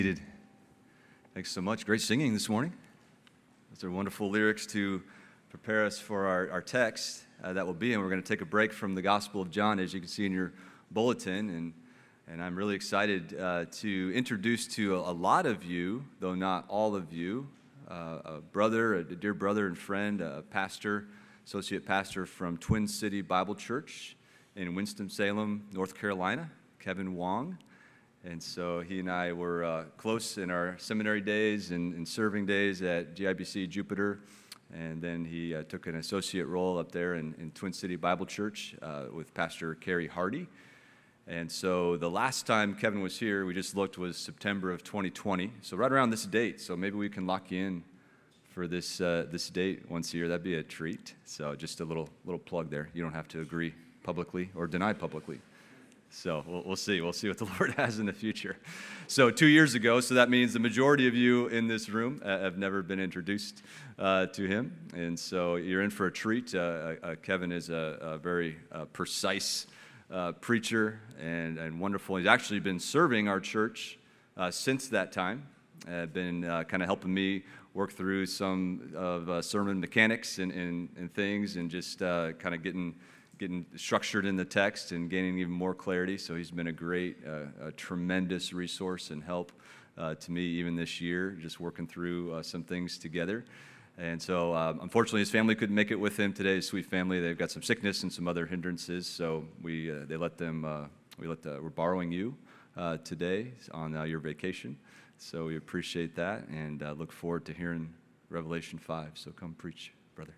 Thanks so much. Great singing this morning. Those are wonderful lyrics to prepare us for our text that will be, and we're going to take a break from the Gospel of John, as you can see in your bulletin, and I'm really excited to introduce to a lot of you, though not all of you, a dear brother and friend, a pastor, associate pastor from Twin City Bible Church in Winston-Salem, North Carolina, Kevin Wong. And so he and I were close in our seminary days and serving days at GIBC Jupiter. And then he took an associate role up there in Twin City Bible Church with Pastor Kerry Hardy. And so the last time Kevin was here, we just looked, was September of 2020. So right around this date. So maybe we can lock you in for this date once a year. That'd be a treat. So just a little plug there. You don't have to agree publicly or deny publicly. So we'll see. We'll see what the Lord has in the future. So 2 years ago, so that means the majority of you in this room have never been introduced to him. And so you're in for a treat. Kevin is a very precise preacher and wonderful. He's actually been serving our church since that time. Been kind of helping me work through some of sermon mechanics and things, and just kind of getting structured in the text and gaining even more clarity. So he's been a tremendous resource and help to me even this year, just working through some things together. And so unfortunately his family couldn't make it with him today, his sweet family. They've got some sickness and some other hindrances, so we're borrowing you today on your vacation. So we appreciate that and look forward to hearing Revelation 5. So come preach, brother.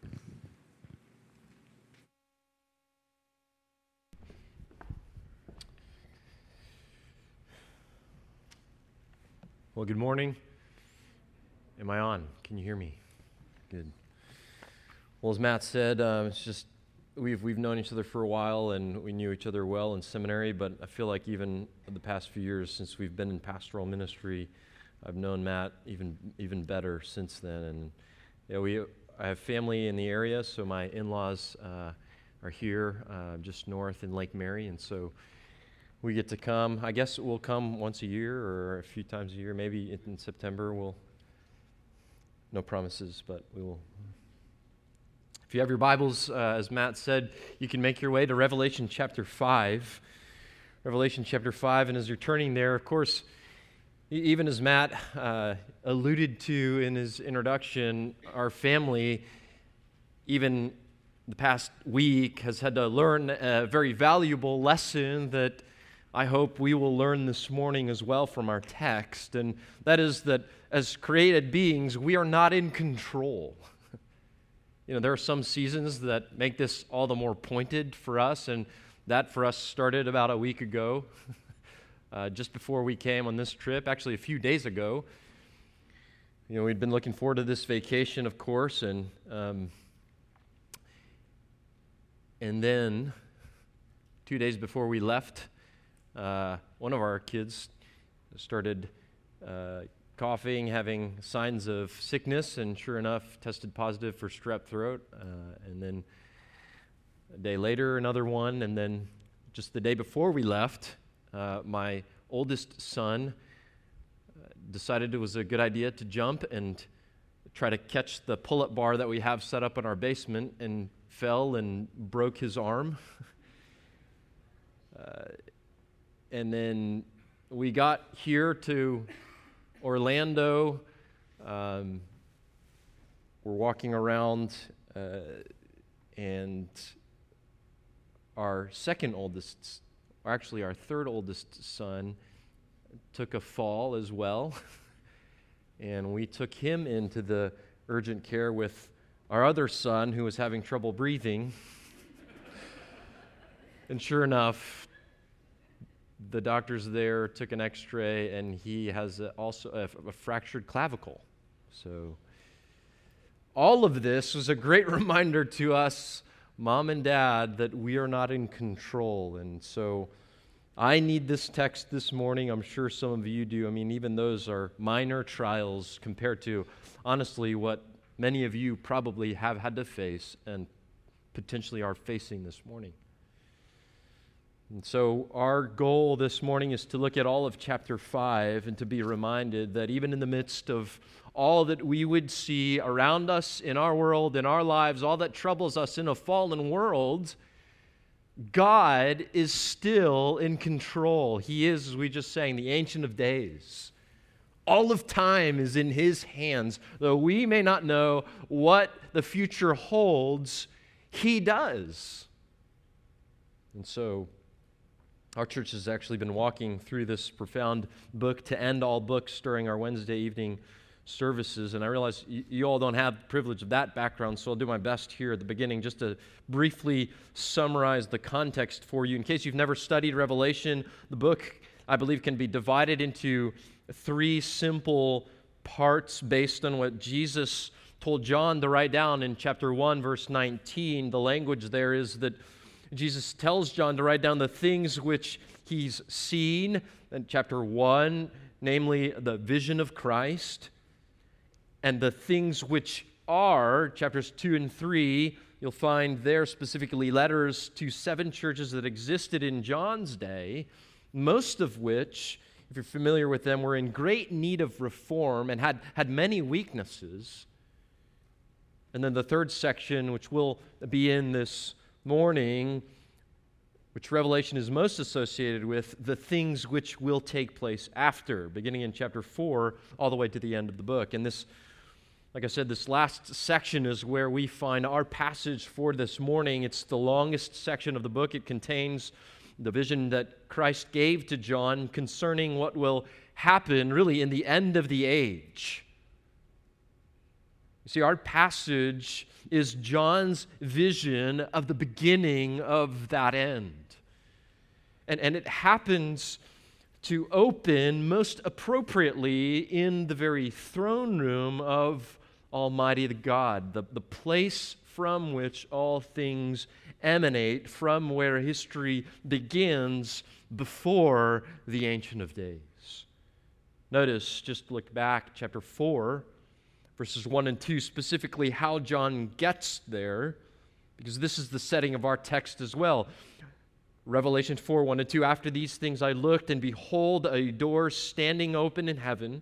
Well, good morning. Am I on? Can you hear me? Good. Well, as Matt said, it's just we've known each other for a while, and we knew each other well in seminary. But I feel like even the past few years since we've been in pastoral ministry, I've known Matt even better since then. And I have family in the area, so my in-laws are here just north in Lake Mary, and so we get to come. I guess we'll come once a year or a few times a year. Maybe in September no promises, but we will. If you have your Bibles, as Matt said, you can make your way to Revelation chapter 5. Revelation chapter 5, and as you're turning there, of course, even as Matt alluded to in his introduction, our family, even the past week, has had to learn a very valuable lesson that I hope we will learn this morning as well from our text, and that is that as created beings, we are not in control. There are some seasons that make this all the more pointed for us, and that for us started about a week ago, just before we came on this trip, actually a few days ago. We'd been looking forward to this vacation, of course, and then 2 days before we left, one of our kids started coughing, having signs of sickness, and sure enough, tested positive for strep throat. And then a day later, another one. And then just the day before we left, my oldest son decided it was a good idea to jump and try to catch the pull-up bar that we have set up in our basement, and fell and broke his arm. And then we got here to Orlando. We're walking around, and our second oldest, or actually our third oldest son, took a fall as well. And we took him into the urgent care with our other son, who was having trouble breathing. And sure enough, the doctors there took an x-ray, and he has also a fractured clavicle. So all of this was a great reminder to us, Mom and Dad, that we are not in control. And so I need this text this morning. I'm sure some of you do. Even those are minor trials compared to, honestly, what many of you probably have had to face and potentially are facing this morning. And so our goal this morning is to look at all of chapter 5 and to be reminded that even in the midst of all that we would see around us in our world, in our lives, all that troubles us in a fallen world, God is still in control. He is, as we just sang, the Ancient of Days. All of time is in His hands. Though we may not know what the future holds, He does. And so our church has actually been walking through this profound book to end all books during our Wednesday evening services. And I realize you all don't have the privilege of that background, so I'll do my best here at the beginning just to briefly summarize the context for you. In case you've never studied Revelation, the book, I believe, can be divided into 3 simple parts based on what Jesus told John to write down in chapter 1, verse 19. The language there is that Jesus tells John to write down the things which he's seen in chapter 1, namely the vision of Christ, and the things which are, chapters 2 and 3, you'll find there specifically letters to 7 churches that existed in John's day, most of which, if you're familiar with them, were in great need of reform and had many weaknesses. And then the third section, which will be in this morning, which Revelation is most associated with, the things which will take place after, beginning in chapter 4 all the way to the end of the book. And this, like I said, this last section is where we find our passage for this morning. It's the longest section of the book. It contains the vision that Christ gave to John concerning what will happen really in the end of the age. You see, our passage is John's vision of the beginning of that end. And it happens to open most appropriately in the very throne room of Almighty God, the place from which all things emanate, from where history begins before the Ancient of Days. Notice, just look back, chapter 4, verses 1 and 2, specifically how John gets there, because this is the setting of our text as well. Revelation 4, 1 and 2, after these things I looked, and behold, a door standing open in heaven.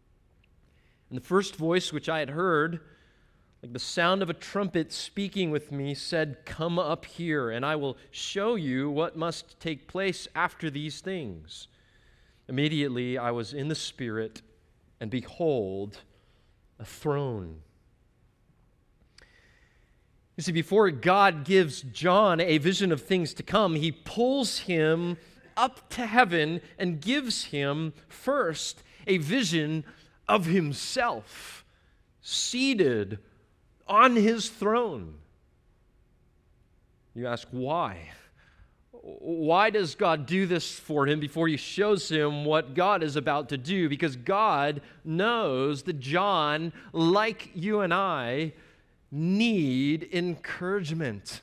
And the first voice which I had heard, like the sound of a trumpet speaking with me, said, "Come up here, and I will show you what must take place after these things." Immediately I was in the Spirit, and behold, a throne. You see, before God gives John a vision of things to come, He pulls him up to heaven and gives him first a vision of Himself seated on His throne. You ask, why? Why does God do this for him before He shows him what God is about to do? Because God knows that John, like you and I, need encouragement.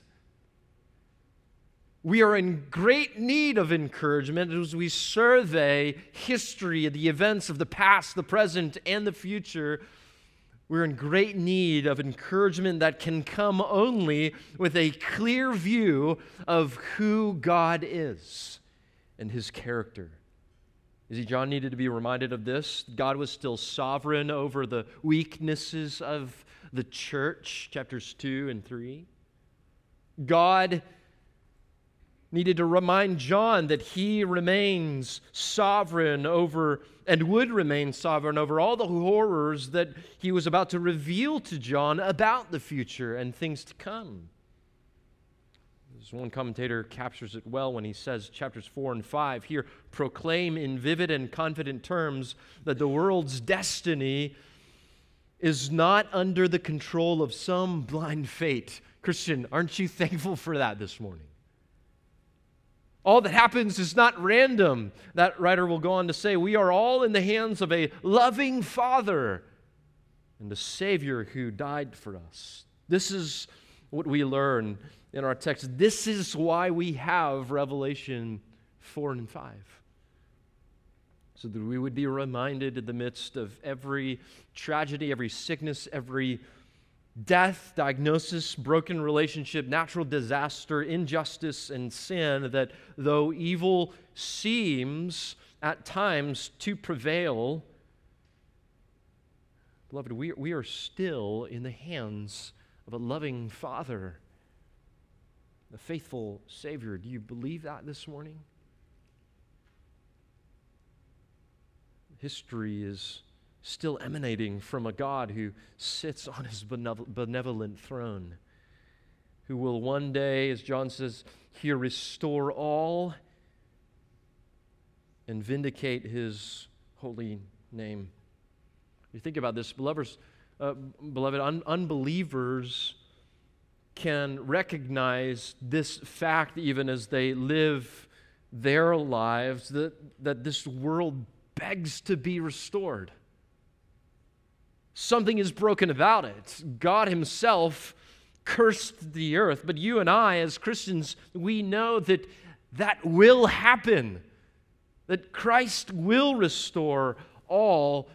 We are in great need of encouragement as we survey history, the events of the past, the present, and the future. We're in great need of encouragement that can come only with a clear view of who God is and His character. You see, John needed to be reminded of this. God was still sovereign over the weaknesses of the church, chapters 2 and 3. God needed to remind John that He remains sovereign over and would remain sovereign over all the horrors that He was about to reveal to John about the future and things to come. As one commentator captures it well when he says chapters 4 and 5 here proclaim in vivid and confident terms that the world's destiny is not under the control of some blind fate. Christian, aren't you thankful for that this morning? All that happens is not random. That writer will go on to say, we are all in the hands of a loving Father and a Savior who died for us. This is what we learn in our text. This is why we have Revelation 4 and 5. So that we would be reminded in the midst of every tragedy, every sickness, every death, diagnosis, broken relationship, natural disaster, injustice, and sin, that though evil seems at times to prevail, beloved, we are still in the hands of a loving Father, a faithful Savior. Do you believe that this morning? History is still emanating from a God who sits on his benevolent throne, who will one day, as John says here, restore all and vindicate his holy name. You think about this, beloved, unbelievers can recognize this fact even as they live their lives, that this world begs to be restored. Something is broken about it. God himself cursed the earth, but you and I as Christians, we know that that will happen, that Christ will restore all.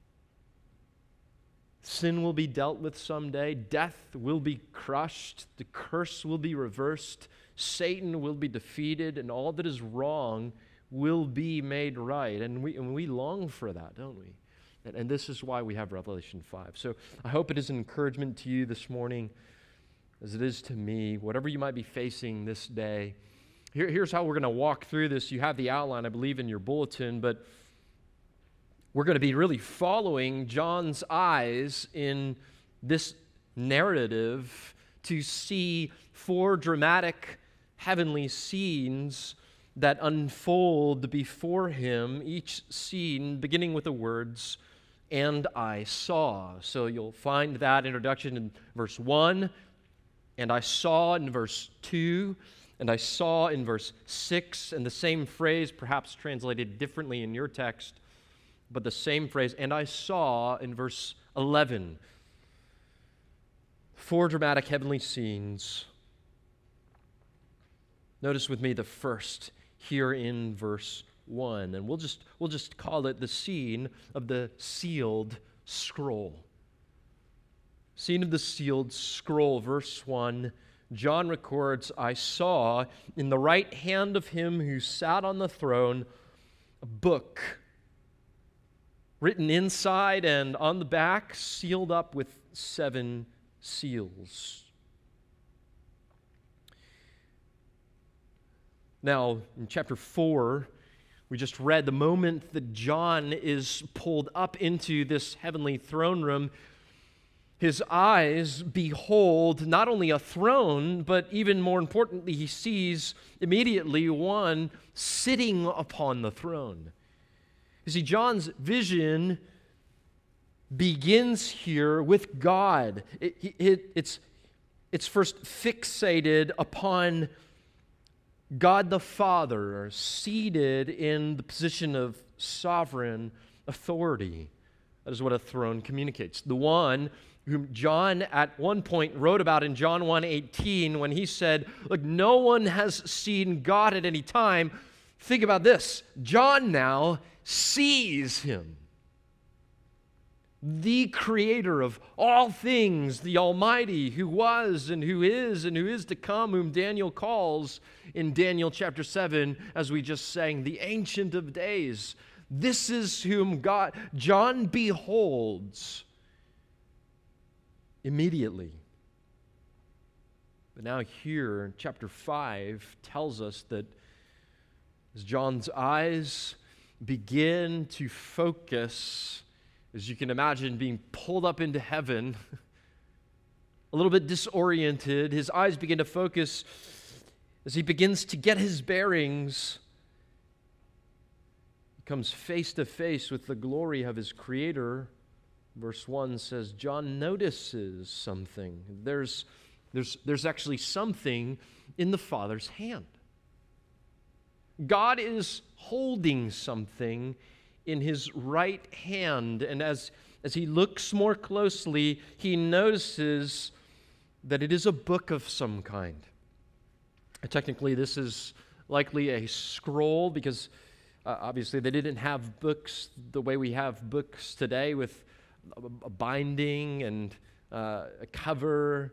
Sin will be dealt with someday. Death will be crushed. The curse will be reversed. Satan will be defeated, and all that is wrong will be made right. And we long for that, don't we? And this is why we have Revelation 5. So I hope it is an encouragement to you this morning, as it is to me, whatever you might be facing this day. Here's how we're going to walk through this. You have the outline, I believe, in your bulletin, but we're going to be really following John's eyes in this narrative to see 4 dramatic heavenly scenes that unfold before him, each scene beginning with the words, "And I saw." So you'll find that introduction in verse 1, "And I saw" in verse 2, "And I saw" in verse 6, and the same phrase, perhaps translated differently in your text, but the same phrase, "And I saw" in verse 11. 4 dramatic heavenly scenes. Notice with me the first here in verse 1, and we'll just call it the scene of the sealed scroll. Scene of the sealed scroll, verse 1. John records, "I saw in the right hand of him who sat on the throne a book written inside and on the back, sealed up with 7 seals." Now, in chapter 4, we just read the moment that John is pulled up into this heavenly throne room, his eyes behold not only a throne, but even more importantly, he sees immediately one sitting upon the throne. You see, John's vision begins here with God. It's first fixated upon God the Father, seated in the position of sovereign authority. That is what a throne communicates. The one whom John at one point wrote about in John 1:18 when he said, "Look, no one has seen God at any time." Think about this. John now sees him. The creator of all things, the Almighty, who was and who is to come, whom Daniel calls in Daniel chapter 7, as we just sang, the Ancient of Days. This is whom John beholds immediately. But now here, chapter 5 tells us that as John's eyes begin to focus, as you can imagine, being pulled up into heaven, a little bit disoriented, his eyes begin to focus as he begins to get his bearings. He comes face to face with the glory of his Creator. Verse 1 says, John notices something. There's actually something in the Father's hand. God is holding something in his right hand, and as he looks more closely, he notices that it is a book of some kind. Technically, this is likely a scroll, because obviously they didn't have books the way we have books today, with a binding and a cover.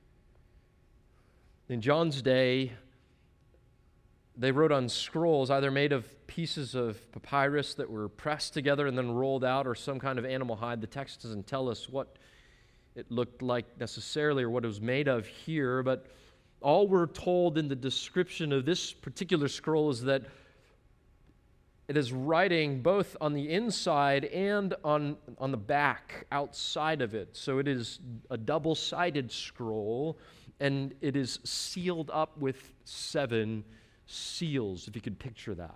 In John's day, they wrote on scrolls either made of pieces of papyrus that were pressed together and then rolled out, or some kind of animal hide. The text doesn't tell us what it looked like necessarily or what it was made of here, but all we're told in the description of this particular scroll is that it is writing both on the inside and on the back outside of it. So it is a double-sided scroll, and it is sealed up with 7 seals, if you could picture that.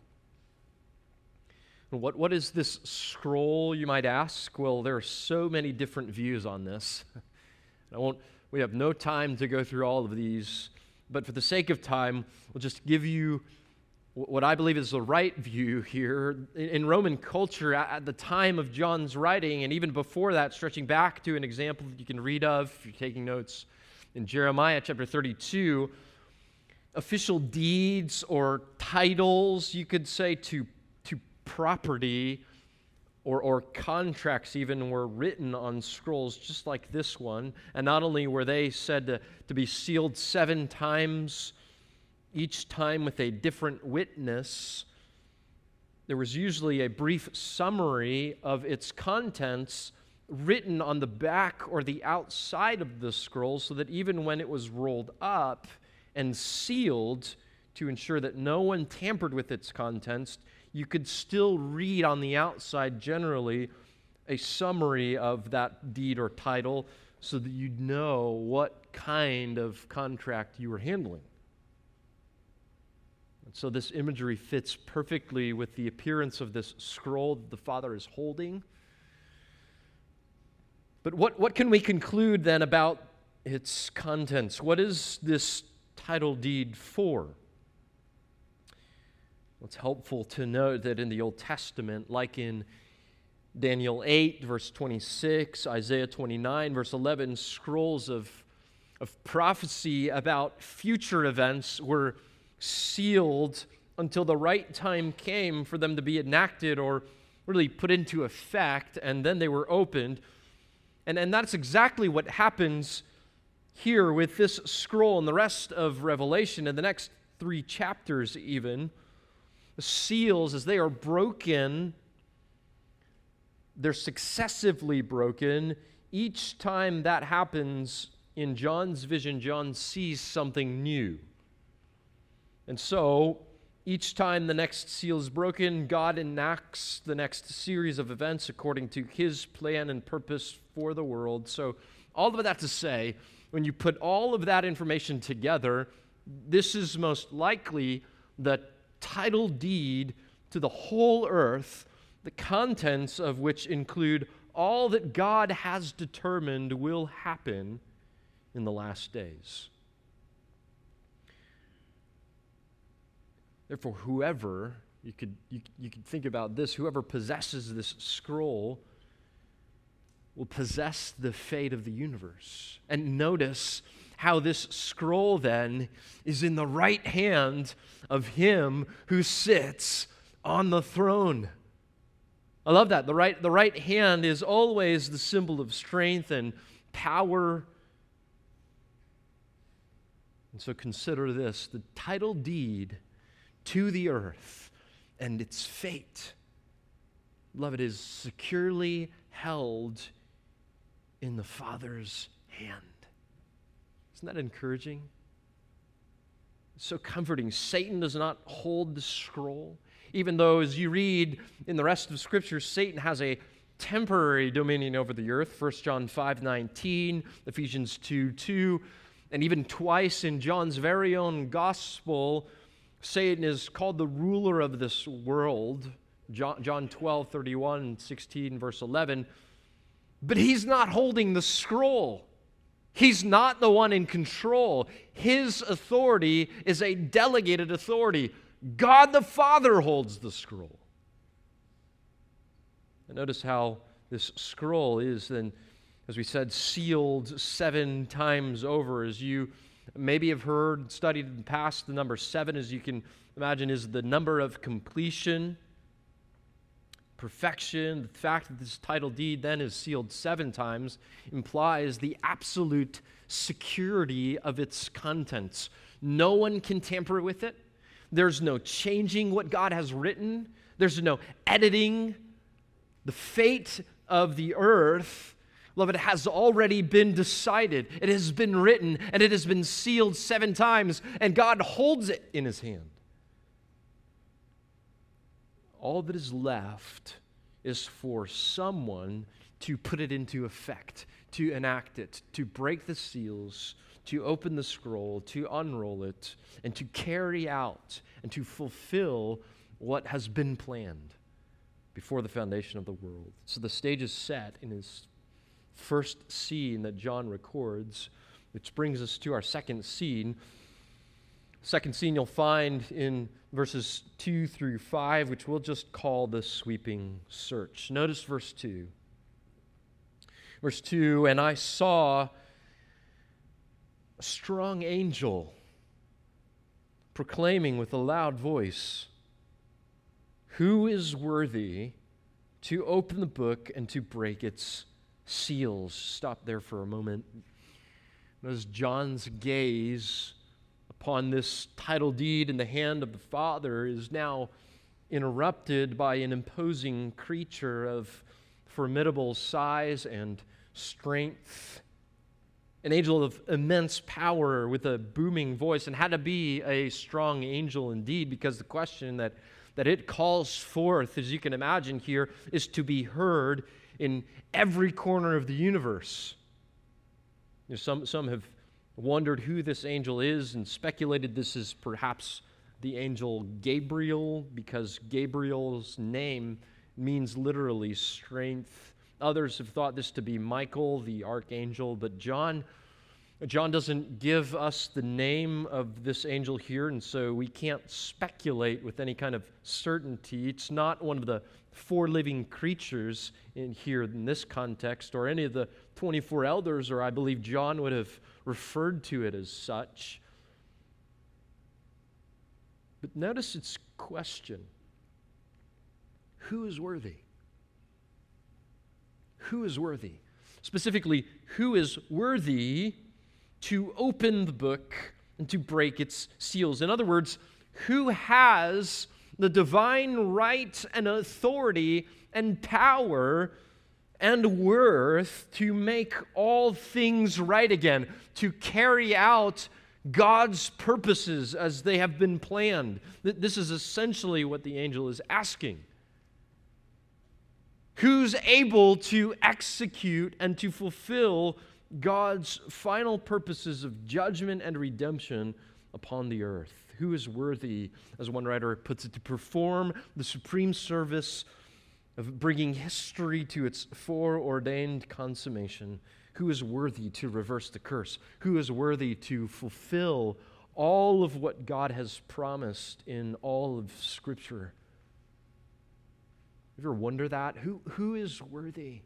What is this scroll, you might ask? Well, there are so many different views on this. We have no time to go through all of these, but for the sake of time, we'll just give you what I believe is the right view here. In Roman culture, at the time of John's writing, and even before that, stretching back to an example that you can read of if you're taking notes in Jeremiah chapter 32, official deeds or titles, you could say, to property or contracts even were written on scrolls just like this one. And not only were they said to be sealed 7 times, each time with a different witness, there was usually a brief summary of its contents written on the back or the outside of the scroll, so that even when it was rolled up and sealed to ensure that no one tampered with its contents, you could still read on the outside generally a summary of that deed or title so that you'd know what kind of contract you were handling. And so this imagery fits perfectly with the appearance of this scroll that the Father is holding. But what can we conclude then about its contents? What is this title deed for? It's helpful to note that in the Old Testament, like in Daniel 8, verse 26, Isaiah 29, verse 11, scrolls of prophecy about future events were sealed until the right time came for them to be enacted or really put into effect, and then they were opened. And that's exactly what happens here with this scroll and the rest of Revelation in the next 3 chapters even. The seals, as they are broken, they're successively broken. Each time that happens in John's vision, John sees something new. And so, each time the next seal is broken, God enacts the next series of events according to His plan and purpose for the world. So, all of that to say, when you put all of that information together, this is most likely the title deed to the whole earth, the contents of which include all that God has determined will happen in the last days. Therefore, whoever, you could think about this, whoever possesses this scroll will possess the fate of the universe. And notice how this scroll then is in the right hand of Him who sits on the throne. I love that. The right hand is always the symbol of strength and power. And so consider this, the title deed to the earth and its fate, beloved, is securely held in the Father's hand. Isn't that encouraging? It's so comforting. Satan does not hold the scroll, even though, as you read in the rest of Scripture, Satan has a temporary dominion over the earth. 1 John 5:19, Ephesians 2:2, and even twice in John's very own gospel, Satan is called the ruler of this world. John 12:31, 16, verse 11. But he's not holding the scroll. He's not the one in control. His authority is a delegated authority. God the Father holds the scroll. And notice how this scroll is then, as we said, sealed 7 times over. As you maybe have heard, studied in the past, the number 7, as you can imagine, is the number of completion. perfection. The fact that this title deed then is sealed 7 times implies the absolute security of its contents. No one can tamper with it. There's no changing what God has written. There's no editing. The fate of the earth, beloved, has already been decided. It has been written, and it has been sealed 7 times, and God holds it in his hand. All that is left is for someone to put it into effect, to enact it, to break the seals, to open the scroll, to unroll it, and to carry out and to fulfill what has been planned before the foundation of the world. So the stage is set in his first scene that John records, which brings us to our second scene. Second scene you'll find in verses 2 through 5, which we'll just call the sweeping search. Notice verse 2. Verse 2, and I saw a strong angel proclaiming with a loud voice, who is worthy to open the book and to break its seals? Stop there for a moment. As John's gaze upon this title deed in the hand of the Father is now interrupted by an imposing creature of formidable size and strength, an angel of immense power with a booming voice, and had to be a strong angel indeed, because the question that it calls forth, as you can imagine here, is to be heard in every corner of the universe. You know, some have wondered who this angel is and speculated this is perhaps the angel Gabriel, because Gabriel's name means literally strength. Others have thought this to be Michael, the archangel, but John doesn't give us the name of this angel here, and so we can't speculate with any kind of certainty. It's not one of the 4 living creatures in here in this context, or any of the 24 elders, or I believe John would have referred to it as such. But notice its question. Who is worthy? Who is worthy? Specifically, who is worthy to open the book and to break its seals? In other words, who has the divine right and authority and power and worth to make all things right again, to carry out God's purposes as they have been planned? This is essentially what the angel is asking. Who's able to execute and to fulfill God's final purposes of judgment and redemption upon the earth? Who is worthy, as one writer puts it, to perform the supreme service of bringing history to its foreordained consummation? Who is worthy to reverse the curse? Who is worthy to fulfill all of what God has promised in all of Scripture? You ever wonder that? Who is worthy?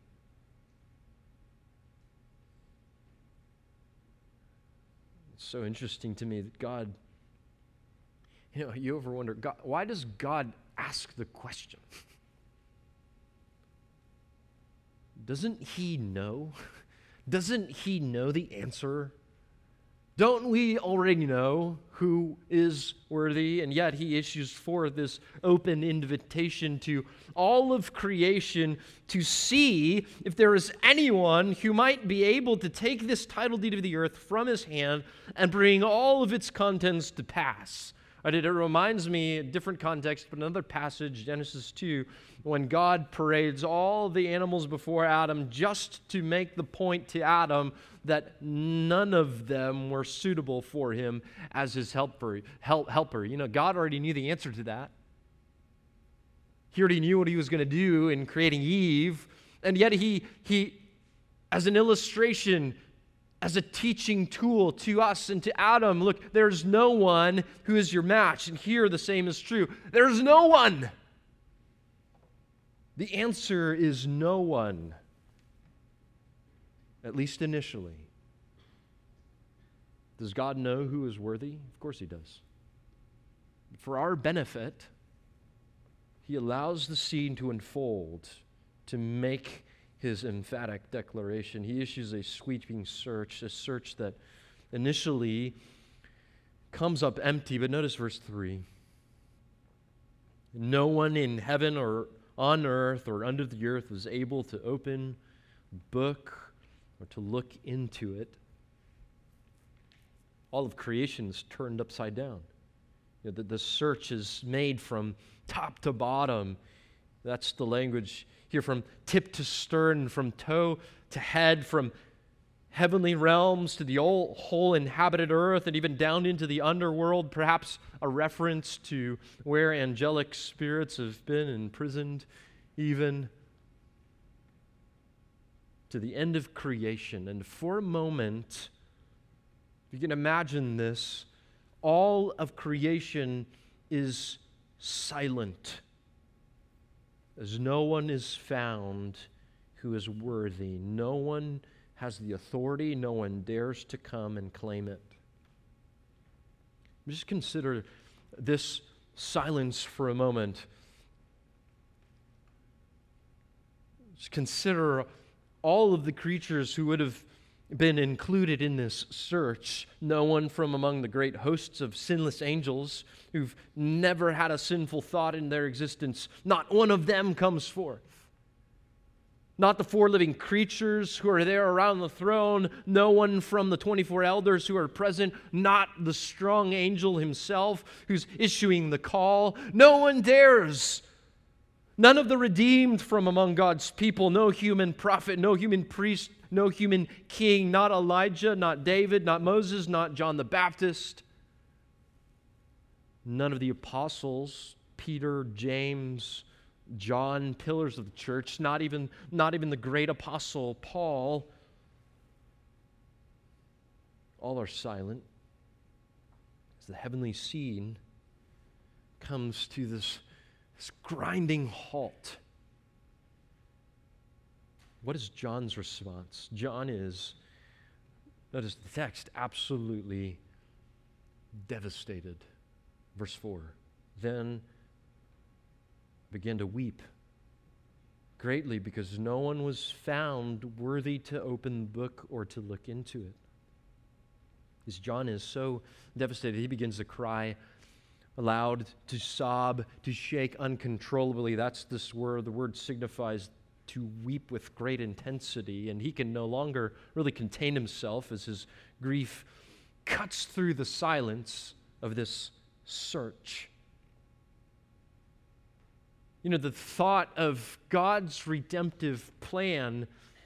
It's so interesting to me that God, you ever wonder, God, why does God ask the question? Doesn't he know? Doesn't he know the answer? Don't we already know who is worthy? And yet he issues forth this open invitation to all of creation to see if there is anyone who might be able to take this title deed of the earth from his hand and bring all of its contents to pass. It reminds me, a different context, but another passage, Genesis 2, when God parades all the animals before Adam just to make the point to Adam that none of them were suitable for him as his helper. God already knew the answer to that. He already knew what he was going to do in creating Eve, and yet he, as an illustration, as a teaching tool to us and to Adam, look, there's no one who is your match. And here the same is true. There's no one. The answer is no one, at least initially. Does God know who is worthy? Of course he does. For our benefit, he allows the scene to unfold to make his emphatic declaration. He issues a sweeping search, a search that initially comes up empty, but notice verse 3. No one in heaven or on earth or under the earth was able to open the book or to look into it. All of creation is turned upside down. The search is made from top to bottom. That's the language here, from tip to stern, from toe to head, from heavenly realms to the whole inhabited earth, and even down into the underworld, perhaps a reference to where angelic spirits have been imprisoned, even to the end of creation. And for a moment, if you can imagine this, all of creation is silent, as no one is found who is worthy. No one has the authority. No one dares to come and claim it. Just consider this silence for a moment. Just consider all of the creatures who would have been included in this search. No one from among the great hosts of sinless angels who've never had a sinful thought in their existence. Not one of them comes forth. Not the four living creatures who are there around the throne. No one from the 24 elders who are present. Not the strong angel himself who's issuing the call. No one dares. None of the redeemed from among God's people. No human prophet, no human priest, no human king. Not Elijah, not David, not Moses, not John the Baptist. None of the apostles, Peter, James, John, pillars of the church, not even the great apostle Paul. All are silent as the heavenly scene comes to this grinding halt. What is John's response? John is, notice the text, absolutely devastated. Verse 4, then began to weep greatly because no one was found worthy to open the book or to look into it. As John is so devastated, he begins to cry aloud, to sob, to shake uncontrollably. That's this word. The word signifies to weep with great intensity, and he can no longer really contain himself as his grief cuts through the silence of this search. You know, the thought of God's redemptive plan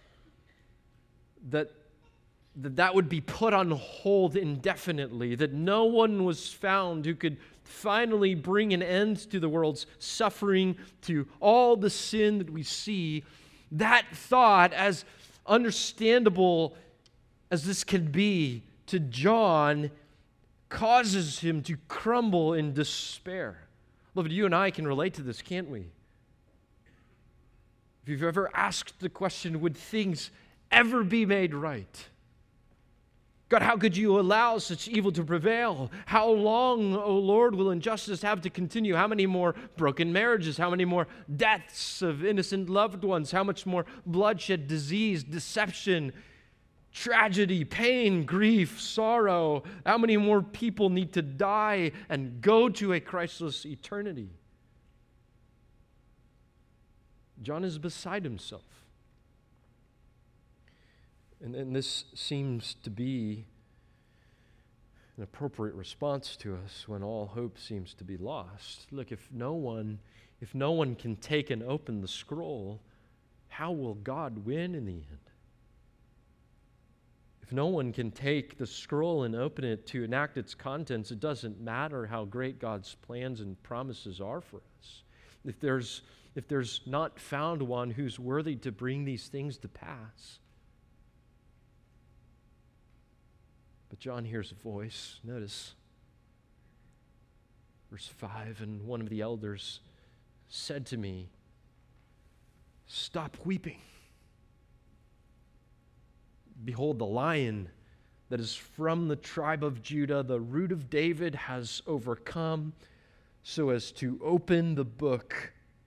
that would be put on hold indefinitely, that no one was found who could finally bring an end to the world's suffering, to all the sin that we see, that thought, as understandable as this can be to John, causes him to crumble in despair. Beloved, you and I can relate to this, can't we? If you've ever asked the question, would things ever be made right? God, how could you allow such evil to prevail? How long, O Lord, will injustice have to continue? How many more broken marriages? How many more deaths of innocent loved ones? How much more bloodshed, disease, deception, tragedy, pain, grief, sorrow? How many more people need to die and go to a Christless eternity? John is beside himself. And this seems to be an appropriate response to us when all hope seems to be lost. Look, if no one can take and open the scroll, how will God win in the end? If no one can take the scroll and open it to enact its contents, it doesn't matter how great God's plans and promises are for us. If there's not found one who's worthy to bring these things to pass. But John hears a voice. Notice verse 5, and one of the elders said to me, "Stop weeping. Behold, the Lion that is from the tribe of Judah, the Root of David, has overcome so as to open the book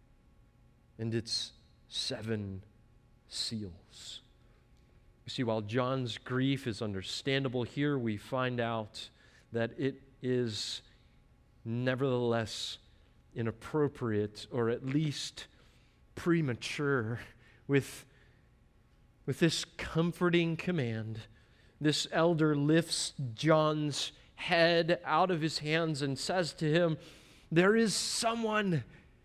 and its 7 seals. You see, while John's grief is understandable here, we find out that it is nevertheless inappropriate, or at least premature, with this comforting command. This elder lifts John's head out of his hands and says to him, "There is someone.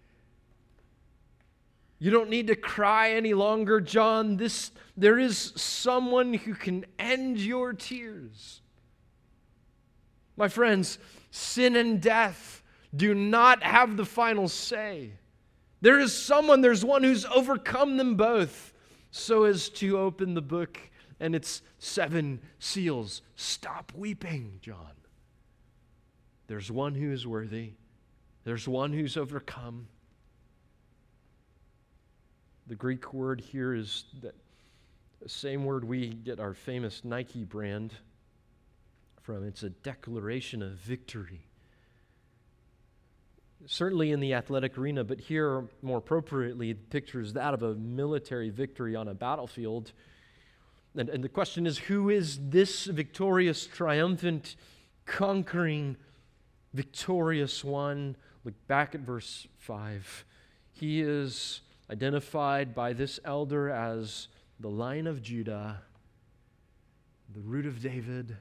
You don't need to cry any longer, John. There is someone who can end your tears." My friends, sin and death do not have the final say. There's one who's overcome them both, so as to open the book and its 7 seals. Stop weeping, John. There's one who is worthy. There's one who's overcome. The Greek word here is the same word we get our famous Nike brand from. It's a declaration of victory. Certainly in the athletic arena, but here, more appropriately, the picture is that of a military victory on a battlefield. And the question is, who is this victorious, triumphant, conquering, victorious one? Look back at verse 5. He is identified by this elder as the Lion of Judah, the Root of David.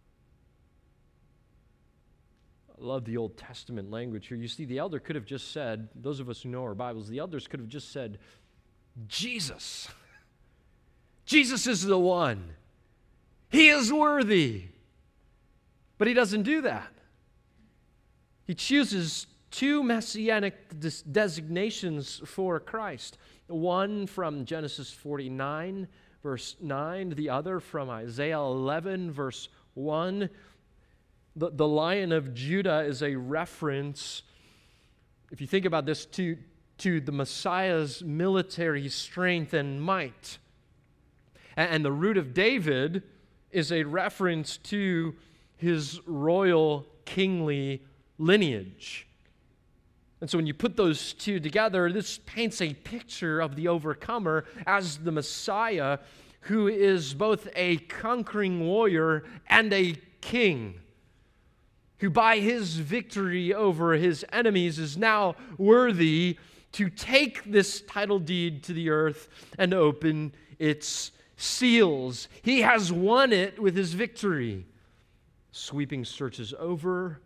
I love the Old Testament language here. You see, the elder could have just said, those of us who know our Bibles, the elders could have just said, Jesus. Jesus is the one. He is worthy. But he doesn't do that. He chooses 2 messianic designations for Christ. One from Genesis 49, verse 9. The other from Isaiah 11, verse 1. The Lion of Judah is a reference, if you think about this, to the Messiah's military strength and might. And the Root of David is a reference to his royal kingly lineage. And so when you put those 2 together, this paints a picture of the overcomer as the Messiah, who is both a conquering warrior and a king, who by his victory over his enemies is now worthy to take this title deed to the earth and open its seals. He has won it with his victory. Sweeping searches over.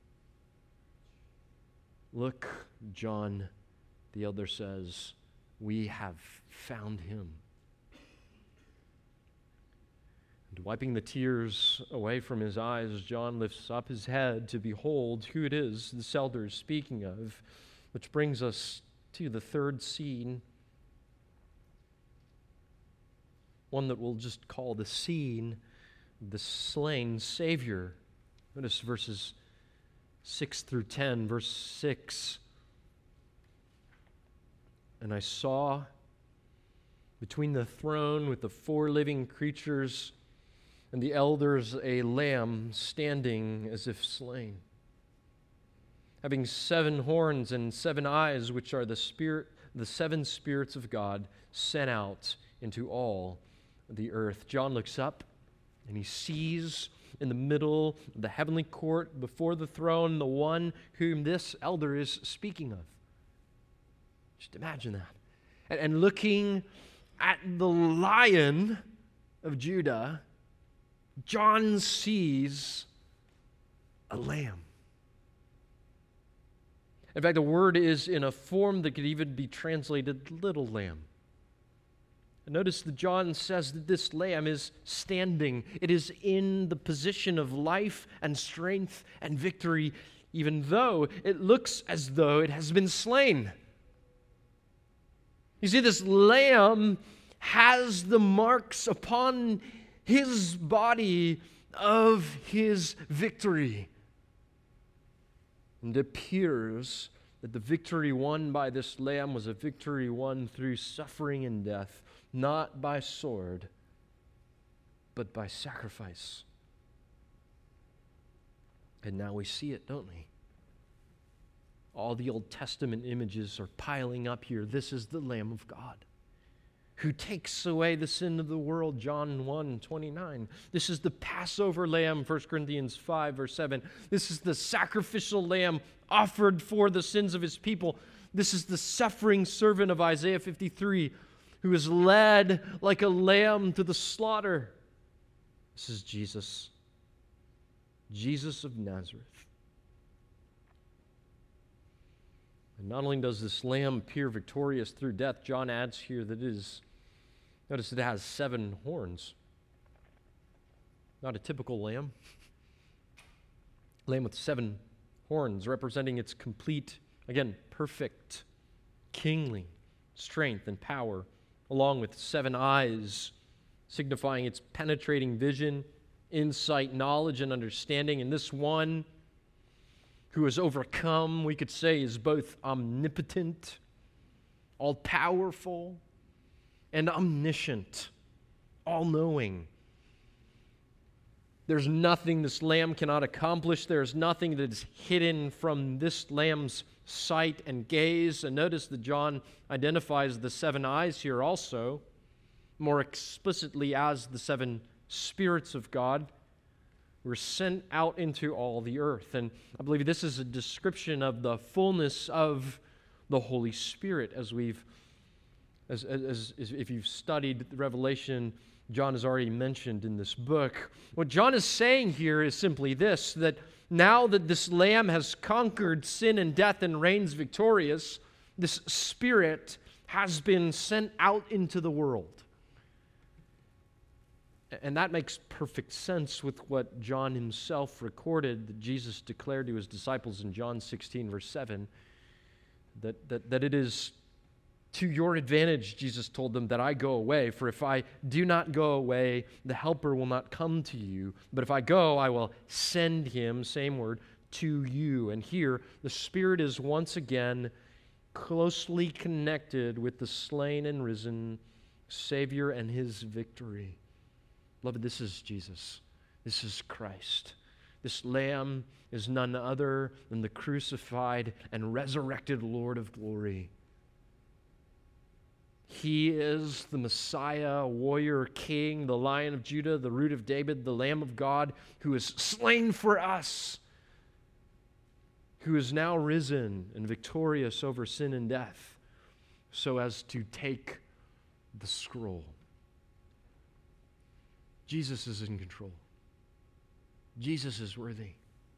Look, John, the elder says, we have found him. And wiping the tears away from his eyes, John lifts up his head to behold who it is this elder is speaking of, which brings us to the 3rd scene, one that we'll just call the scene of the slain Savior. Notice verses 6 through 10. Verse 6, "And I saw between the throne with the 4 living creatures and the elders a lamb standing as if slain, having 7 horns and 7 eyes, which are the 7 spirits of God sent out into all the earth." John looks up and he sees in the middle of the heavenly court before the throne the one whom this elder is speaking of. Just imagine that. And looking at the Lion of Judah, John sees a lamb. In fact, the word is in a form that could even be translated little lamb. And notice that John says that this lamb is standing. It is in the position of life and strength and victory, even though it looks as though it has been slain. You see, this lamb has the marks upon his body of his victory. And it appears that the victory won by this lamb was a victory won through suffering and death, not by sword, but by sacrifice. And now we see it, don't we? All the Old Testament images are piling up here. This is the Lamb of God who takes away the sin of the world, John 1:29. This is the Passover lamb, 1 Corinthians 5, verse 7. This is the sacrificial lamb offered for the sins of his people. This is the suffering servant of Isaiah 53, who is led like a lamb to the slaughter. This is Jesus, Jesus of Nazareth. And not only does this lamb appear victorious through death, John adds here that notice it has 7 horns. Not a typical lamb. Lamb with 7 horns, representing its complete, again, perfect, kingly strength and power, along with 7 eyes, signifying its penetrating vision, insight, knowledge, and understanding. And this one who has overcome, we could say, is both omnipotent, all-powerful, and omniscient, all-knowing. There's nothing this lamb cannot accomplish. There's nothing that is hidden from this lamb's sight and gaze. And notice that John identifies the 7 eyes here also, more explicitly as the 7 spirits of God were sent out into all the earth. And I believe this is a description of the fullness of the Holy Spirit, as if you've studied Revelation, John has already mentioned in this book. What John is saying here is simply this, that now that this Lamb has conquered sin and death and reigns victorious, this Spirit has been sent out into the world. And that makes perfect sense with what John himself recorded, that Jesus declared to his disciples in John 16, verse 7, that it is to your advantage, Jesus told them, that I go away. For if I do not go away, the Helper will not come to you. But if I go, I will send him, same word, to you. And here, the Spirit is once again closely connected with the slain and risen Savior and his victory. Beloved, this is Jesus. This is Christ. This Lamb is none other than the crucified and resurrected Lord of glory. He is the Messiah, warrior, king, the Lion of Judah, the Root of David, the Lamb of God, who is slain for us, who is now risen and victorious over sin and death, so as to take the scroll. Jesus is in control. Jesus is worthy.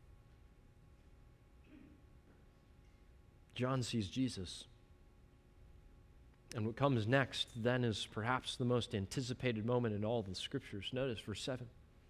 John sees Jesus. And what comes next then is perhaps the most anticipated moment in all the Scriptures. Notice verse 7.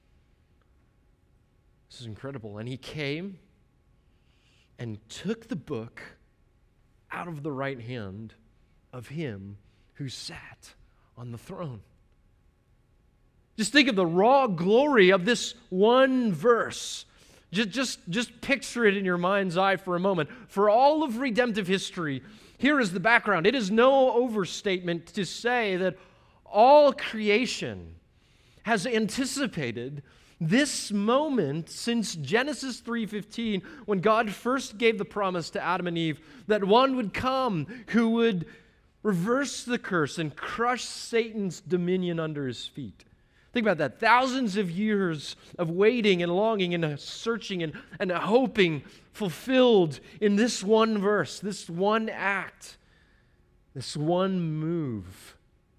This is incredible. And he came and took the book out of the right hand of him who sat on the throne. Just think of the raw glory of this one verse. Just picture it in your mind's eye for a moment. For all of redemptive history, here is the background. It is no overstatement to say that all creation has anticipated this moment since Genesis 3:15, when God first gave the promise to Adam and Eve that one would come who would reverse the curse and crush Satan's dominion under his feet. Think about that. Thousands of years of waiting and longing and searching and hoping fulfilled in this one verse, this one act, this one move.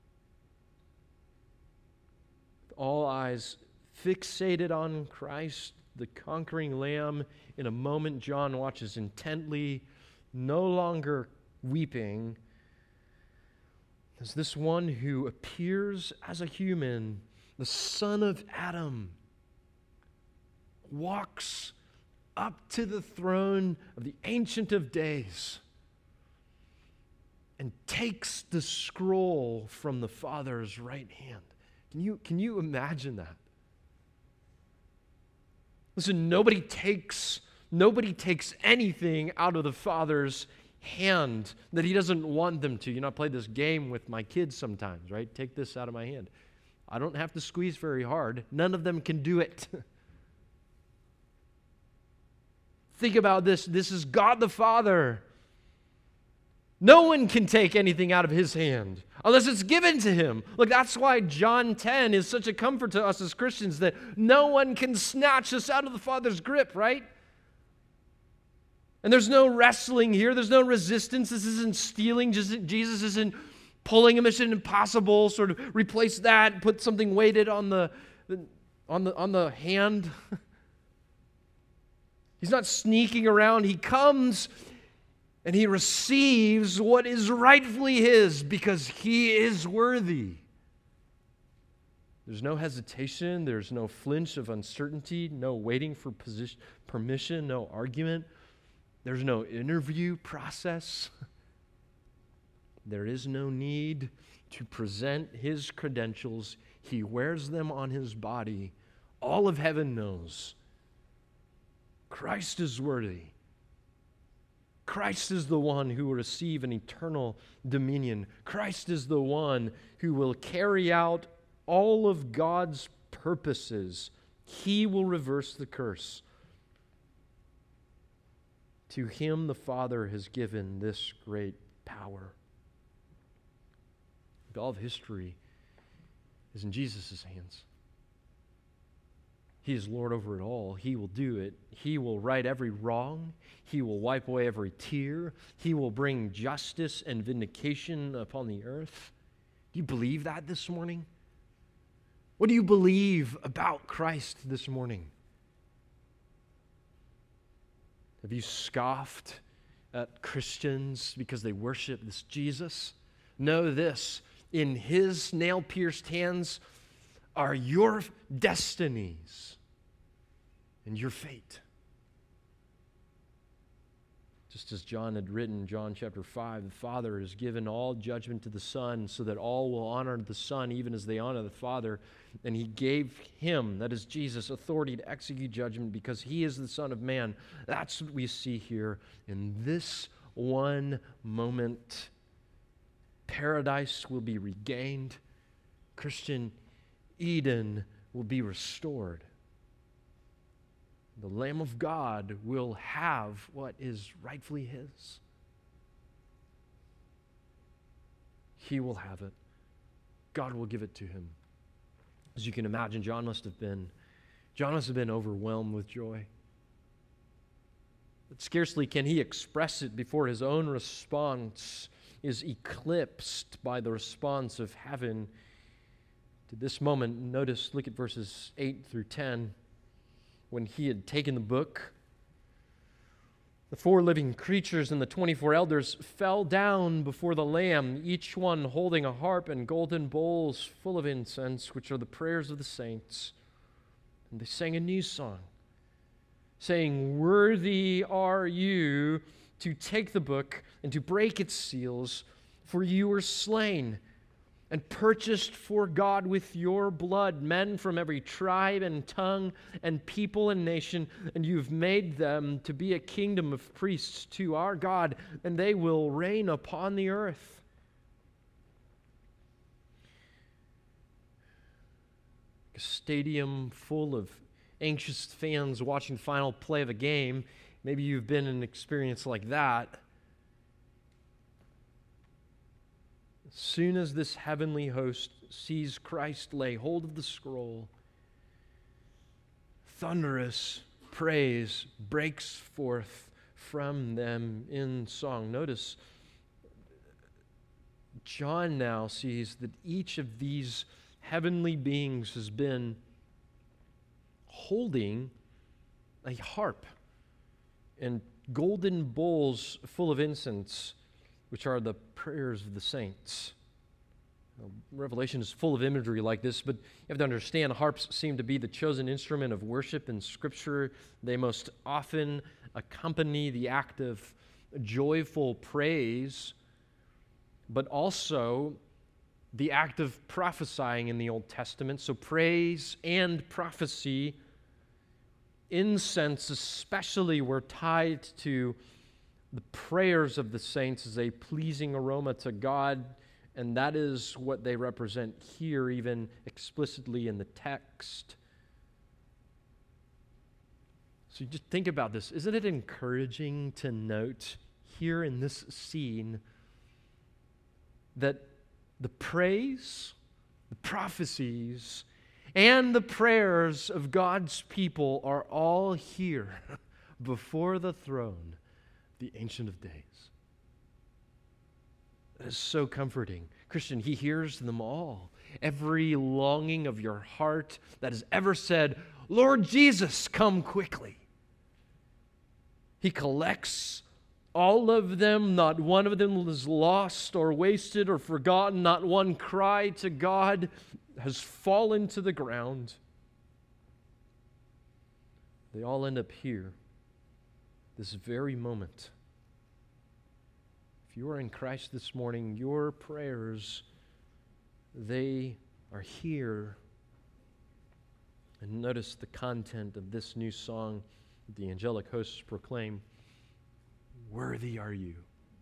All eyes fixated on Christ, the conquering Lamb. In a moment, John watches intently, no longer weeping, as this one who appears as a human, the Son of Adam, walks up to the throne of the Ancient of Days and takes the scroll from the Father's right hand. Can you imagine that? Listen, nobody takes anything out of the Father's hand that he doesn't want them to. You know, I play this game with my kids sometimes, right? Take this out of my hand. I don't have to squeeze very hard. None of them can do it. Think about this. This is God the Father. No one can take anything out of his hand unless it's given to him. Look, that's why John 10 is such a comfort to us as Christians, that no one can snatch us out of the Father's grip, right? And there's no wrestling here. There's no resistance. This isn't stealing. Jesus isn't pulling a Mission Impossible, sort of replace that, put something weighted on the hand. He's not sneaking around. He comes and he receives what is rightfully his because he is worthy. There's no hesitation. There's no flinch of uncertainty, no waiting for permission, no argument. There's no interview process. There is no need to present his credentials. He wears them on his body. All of heaven knows Christ is worthy. Christ is the one who will receive an eternal dominion. Christ is the one who will carry out all of God's purposes. He will reverse the curse. To him the Father has given this great power. All of history is in Jesus' hands. He is Lord over it all. He will do it. He will right every wrong. He will wipe away every tear. He will bring justice and vindication upon the earth. Do you believe that this morning? What do you believe about Christ this morning? Have you scoffed at Christians because they worship this Jesus? Know this, in his nail-pierced hands are your destinies and your fate. Just as John had written, John chapter 5, the Father has given all judgment to the Son so that all will honor the Son even as they honor the Father. And he gave him, that is Jesus, authority to execute judgment because he is the Son of Man. That's what we see here in this one moment. Paradise will be regained. Christian, Eden will be restored. The Lamb of God will have what is rightfully his. He will have it. God will give it to him. As you can imagine, John must have been overwhelmed with joy. But scarcely can he express it before his own response is eclipsed by the response of heaven. To this moment, notice, look at verses 8 through 10. When he had taken the book, the 4 living creatures and the 24 elders fell down before the Lamb, each one holding a harp and golden bowls full of incense, which are the prayers of the saints. And they sang a new song, saying, "Worthy are you to take the book and to break its seals, for you were slain and purchased for God with your blood men from every tribe and tongue and people and nation, and you've made them to be a kingdom of priests to our God, and they will reign upon the earth." A stadium full of anxious fans watching the final play of a game. Maybe you've been in an experience like that. As soon as this heavenly host sees Christ lay hold of the scroll, thunderous praise breaks forth from them in song. Notice, John now sees that each of these heavenly beings has been holding a harp and golden bowls full of incense, which are the prayers of the saints. Revelation is full of imagery like this, but you have to understand harps seem to be the chosen instrument of worship in Scripture. They most often accompany the act of joyful praise, but also the act of prophesying in the Old Testament. So praise and prophecy, incense especially, were tied to the prayers of the saints as a pleasing aroma to God, and that is what they represent here, even explicitly in the text. So you just think about this. Isn't it encouraging to note here in this scene that the praise, the prophecies, and the prayers of God's people are all here before the throne, the Ancient of Days? That is so comforting. Christian, He hears them all. Every longing of your heart that has ever said, Lord Jesus, come quickly. He collects all of them. Not one of them is lost or wasted or forgotten. Not one cry to God has fallen to the ground. They all end up here, this very moment. If you are in Christ this morning, your prayers, they are here. And notice the content of this new song that the angelic hosts proclaim. Worthy are you.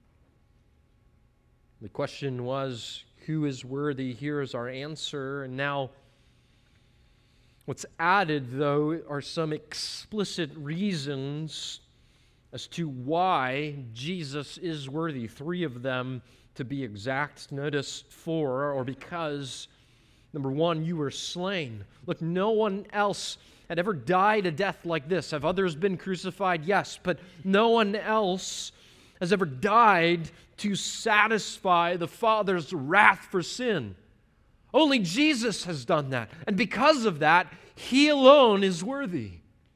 The question was, who is worthy? Here is our answer. And now, what's added, though, are some explicit reasons as to why Jesus is worthy. 3 of them, to be exact. Notice 4, or because, number 1, you were slain. Look, no one else had ever died a death like this. Have others been crucified? Yes, but no one else has ever died to satisfy the Father's wrath for sin. Only Jesus has done that. And because of that, He alone is worthy.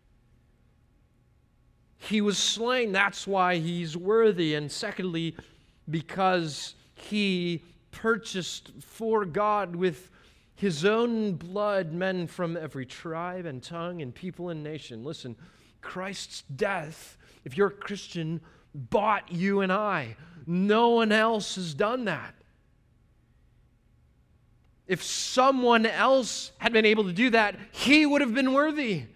He was slain. That's why He's worthy. And secondly, because He purchased for God with His own blood men from every tribe and tongue and people and nation. Listen, Christ's death, if you're a Christian, bought you and I. No one else has done that. If someone else had been able to do that, He would have been worthy.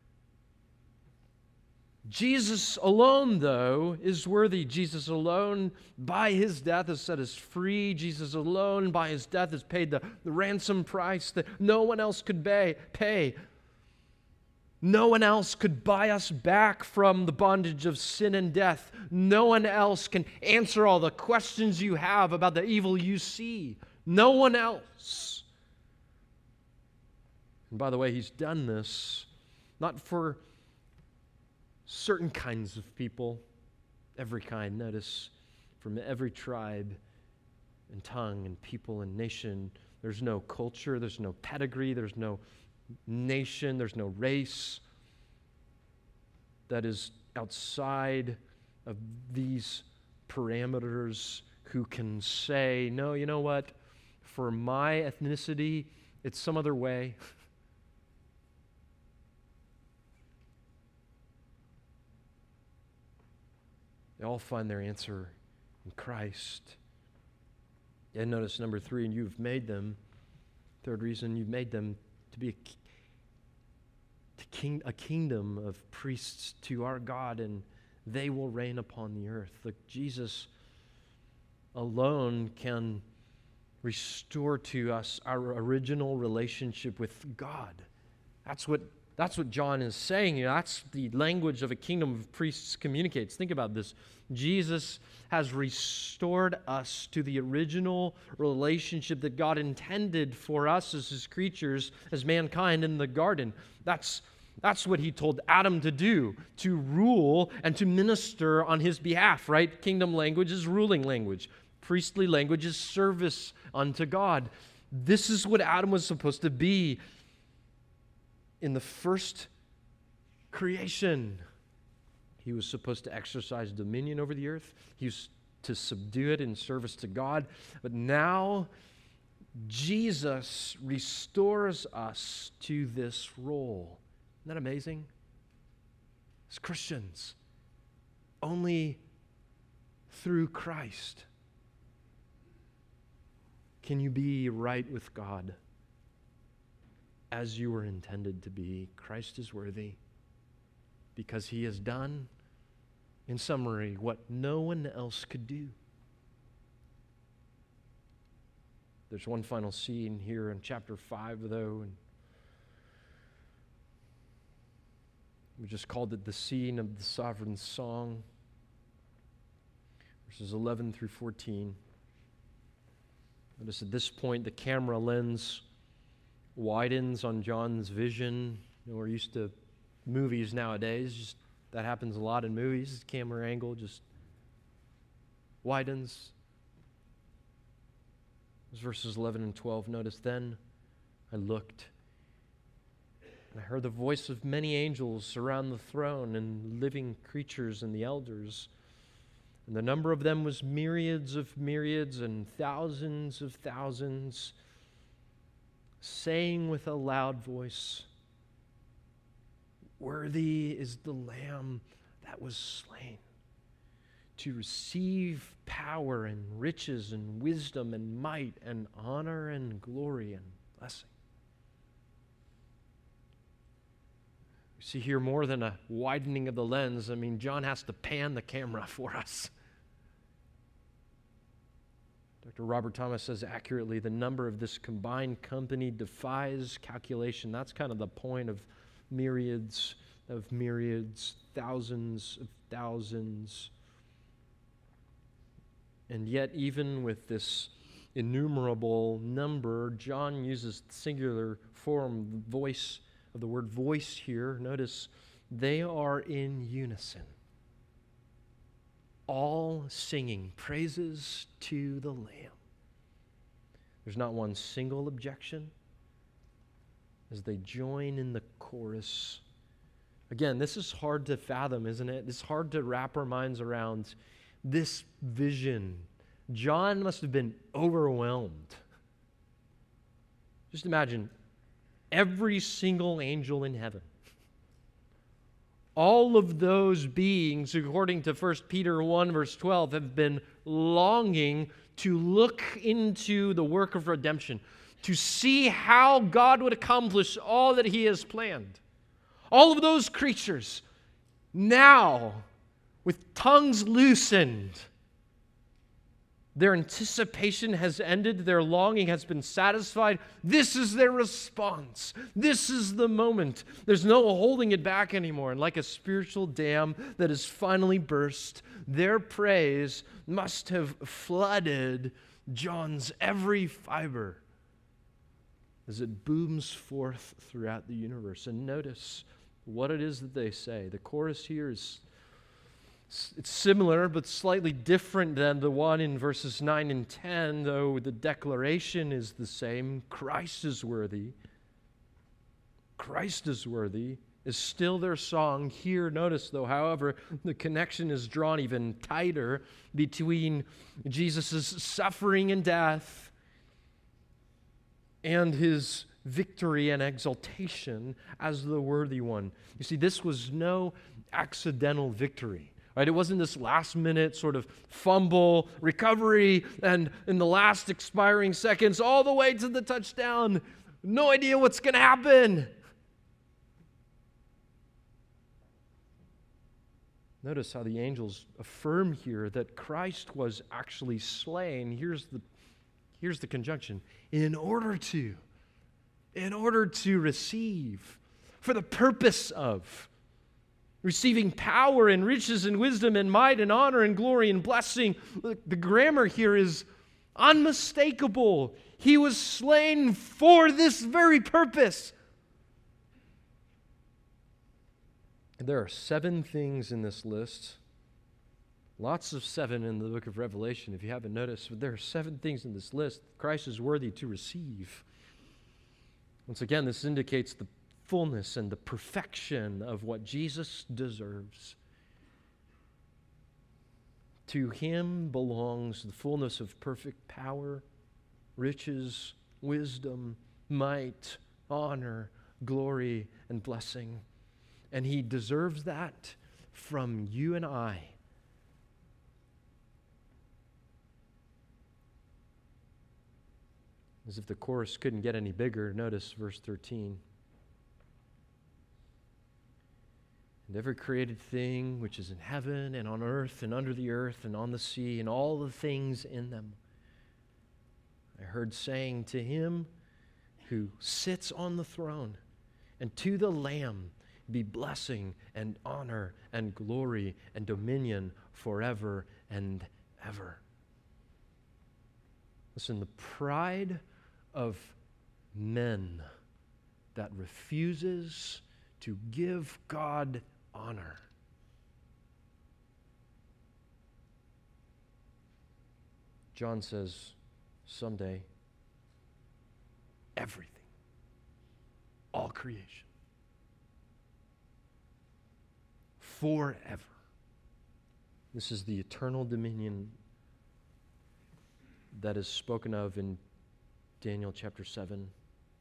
Jesus alone, though, is worthy. Jesus alone, by His death, has set us free. Jesus alone, by His death, has paid the ransom price that no one else could pay. No one else could buy us back from the bondage of sin and death. No one else can answer all the questions you have about the evil you see. No one else. And by the way, He's done this not for certain kinds of people, every kind, notice, from every tribe and tongue and people and nation. There's no culture, there's no pedigree, there's no nation, there's no race that is outside of these parameters who can say, no, you know what, for my ethnicity, it's some other way. They all find their answer in Christ. And notice number 3, and you've made them, third reason, you've made them to be a kingdom of priests to our God, and they will reign upon the earth. Look, Jesus alone can restore to us our original relationship with God. That's what John is saying. That's the language of a kingdom of priests communicates. Think about this. Jesus has restored us to the original relationship that God intended for us as His creatures, as mankind in the garden. That's what He told Adam to do, to rule and to minister on His behalf, right? Kingdom language is ruling language. Priestly language is service unto God. This is what Adam was supposed to be in the first creation. He was supposed to exercise dominion over the earth. He was to subdue it in service to God. But now, Jesus restores us to this role. Isn't that amazing? As Christians, only through Christ can you be right with God as you were intended to be. Christ is worthy because He has done, in summary, what no one else could do. There's one final scene here in chapter 5, though. And We just called it the scene of the sovereign song. Verses 11 through 14. Notice at this point the camera lens widens on John's vision. We're used to movies nowadays. That happens a lot in movies. The camera angle just widens. Verses 11 and 12. Notice, then I looked, and I heard the voice of many angels around the throne and living creatures and the elders. And the number of them was myriads of myriads and thousands of thousands, saying with a loud voice, "Worthy is the Lamb that was slain to receive power and riches and wisdom and might and honor and glory and blessing." You see here more than a widening of the lens. I mean, John has to pan the camera for us. Dr. Robert Thomas says accurately, the number of this combined company defies calculation. That's kind of the point of myriads, thousands of thousands. And yet, even with this innumerable number, John uses the singular form, the voice of the word voice here. Notice, they are in unison, all singing praises to the Lamb. There's not one single objection as they join in the chorus. Again, this is hard to fathom, isn't it? It's hard to wrap our minds around this vision. John must have been overwhelmed. Just imagine every single angel in heaven. All of those beings, according to 1 Peter 1, verse 12, have been longing to look into the work of redemption, to see how God would accomplish all that He has planned. All of those creatures, now, with tongues loosened, their anticipation has ended, their longing has been satisfied. This is their response. This is the moment. There's no holding it back anymore. And like a spiritual dam that has finally burst, their praise must have flooded John's every fiber as it booms forth throughout the universe. And notice what it is that they say. The chorus here is it's similar but slightly different than the one in verses 9 and 10, though the declaration is the same. Christ is worthy. Christ is worthy is still their song. Here, notice though, however, the connection is drawn even tighter between Jesus' suffering and death and His victory and exaltation as the worthy one. You see, this was no accidental victory. Right? It wasn't this last-minute sort of fumble, recovery, and in the last expiring seconds, all the way to the touchdown. No idea what's going to happen. Notice how the angels affirm here that Christ was actually slain. Here's the conjunction. In order to receive, for the purpose of, receiving power and riches and wisdom and might and honor and glory and blessing. Look, the grammar here is unmistakable. He was slain for this very purpose. There are 7 things in this list. Lots of 7 in the book of Revelation, if you haven't noticed. But there are 7 things in this list Christ is worthy to receive. Once again, this indicates the fullness and the perfection of what Jesus deserves. To Him belongs the fullness of perfect power, riches, wisdom, might, honor, glory, and blessing. And He deserves that from you and I. As if the chorus couldn't get any bigger, notice verse 13. And every created thing which is in heaven and on earth and under the earth and on the sea and all the things in them, I heard saying to Him who sits on the throne and to the Lamb, be blessing and honor and glory and dominion forever and ever. Listen, the pride of men that refuses to give God honor John says, someday, everything, all creation, forever. This is the eternal dominion that is spoken of in Daniel chapter 7.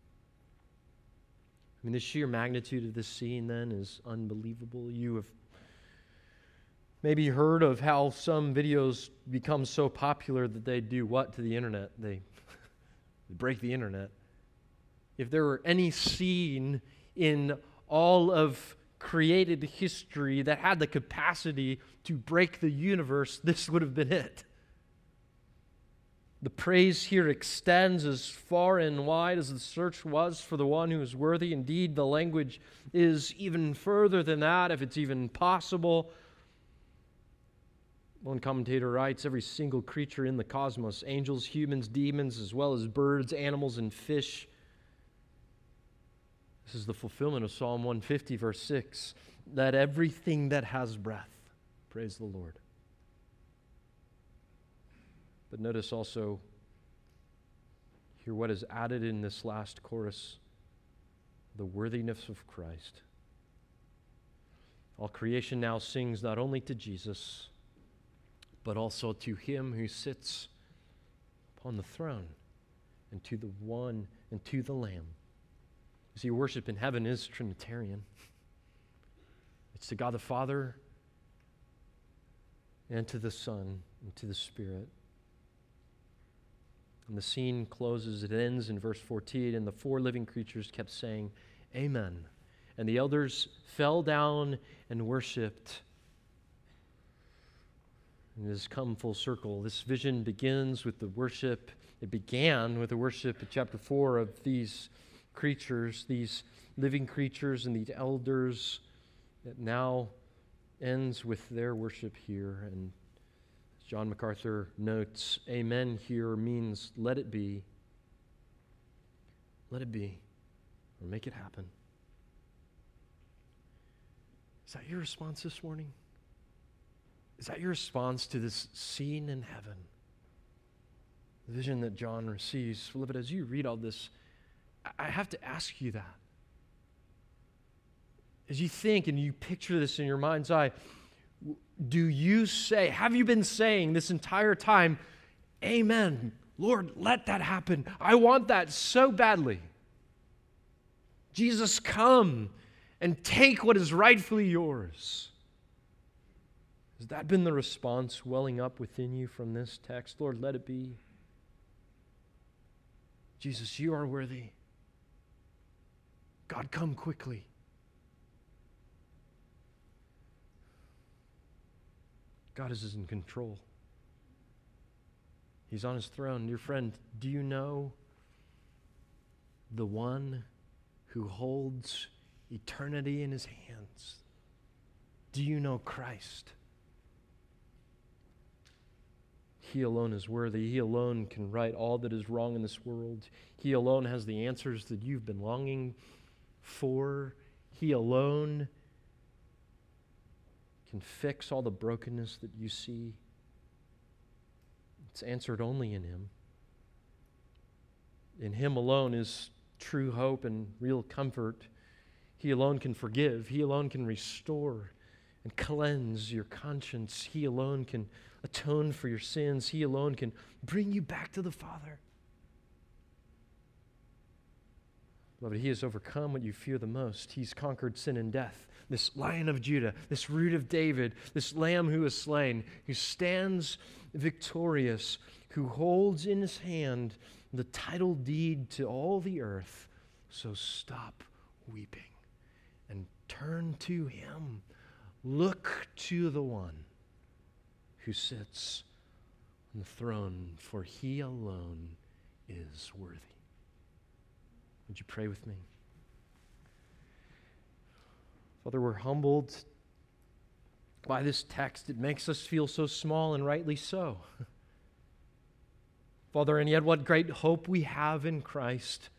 I mean, the sheer magnitude of this scene then is unbelievable. You have maybe heard of how some videos become so popular that they do what to the internet? They break the internet. If there were any scene in all of created history that had the capacity to break the universe, this would have been it. The praise here extends as far and wide as the search was for the one who is worthy. Indeed, the language is even further than that, if it's even possible. One commentator writes, every single creature in the cosmos, angels, humans, demons, as well as birds, animals, and fish. This is the fulfillment of Psalm 150, verse 6. Let everything that has breath praise the Lord. But notice also here what is added in this last chorus, the worthiness of Christ. All creation now sings not only to Jesus, but also to him who sits upon the throne, and to the one and to the Lamb. You see, worship in heaven is Trinitarian. It's to God the Father, and to the Son, and to the Spirit. And the scene closes, it ends in verse 14, and the four living creatures kept saying, Amen. And the elders fell down and worshiped. And it has come full circle. This vision begins with the worship. It began with the worship in chapter 4 of these creatures, these living creatures and these elders. It now ends with their worship here. And as John MacArthur notes, amen here means let it be. Let it be. Or make it happen. Is that your response this morning? Is that your response to this scene in heaven? The vision that John receives. Beloved, as you read all this, I have to ask you that. As you think and you picture this in your mind's eye, do you say, have you been saying this entire time, Amen, Lord, let that happen. I want that so badly. Jesus, come and take what is rightfully yours. Has that been the response welling up within you from this text? Lord, let it be. Jesus, you are worthy. God, come quickly. God is in control. He's on his throne. Dear friend, do you know the one who holds eternity in his hands? Do you know Christ? He alone is worthy. He alone can right all that is wrong in this world. He alone has the answers that you've been longing for. He alone can fix all the brokenness that you see. It's answered only in him. In him alone is true hope and real comfort. He alone can forgive. He alone can restore and cleanse your conscience. He alone can atone for your sins. He alone can bring you back to the Father. Beloved, he has overcome what you fear the most. He's conquered sin and death. This Lion of Judah, this Root of David, this Lamb who is slain, who stands victorious, who holds in his hand the title deed to all the earth. So stop weeping and turn to him. Look to the one who sits on the throne, for he alone is worthy. Would you pray with me? Father, we're humbled by this text. It makes us feel so small, and rightly so. Father, and yet what great hope we have in Christ.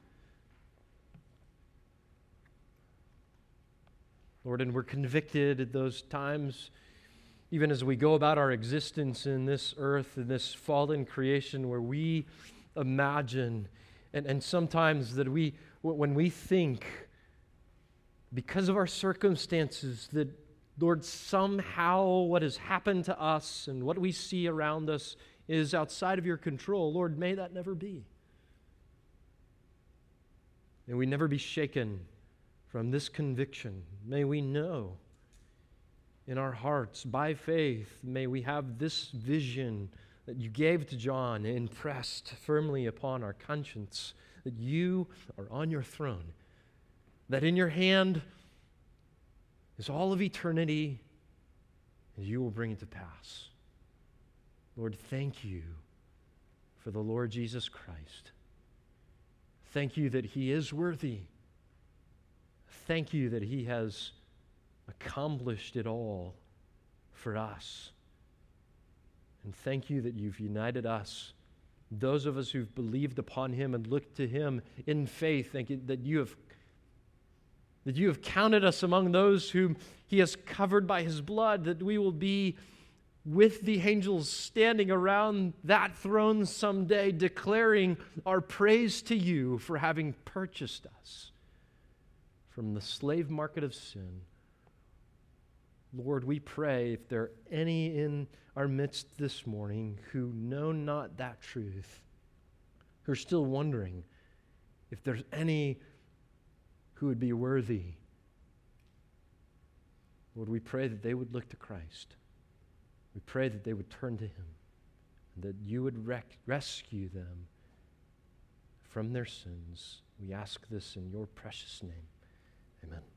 Lord, and we're convicted at those times, even as we go about our existence in this earth, in this fallen creation, where we imagine, and sometimes that when we think, because of our circumstances, that, Lord, somehow what has happened to us and what we see around us is outside of your control. Lord, may that never be. May we never be shaken from this conviction. May we know in our hearts, by faith, may we have this vision that you gave to John impressed firmly upon our conscience, that you are on your throne, that in your hand is all of eternity, and you will bring it to pass. Lord, thank you for the Lord Jesus Christ. Thank you that he is worthy. Thank you that he has accomplished it all for us. And thank you that you've united us, those of us who've believed upon him and looked to him in faith. Thank you that you have counted us among those whom he has covered by his blood, that we will be with the angels standing around that throne someday, declaring our praise to you for having purchased us from the slave market of sin. Lord, we pray if there are any in our midst this morning who know not that truth, who are still wondering if there's any who would be worthy, Lord, we pray that they would look to Christ. We pray that they would turn to him, and that you would rescue them from their sins. We ask this in your precious name. Amen.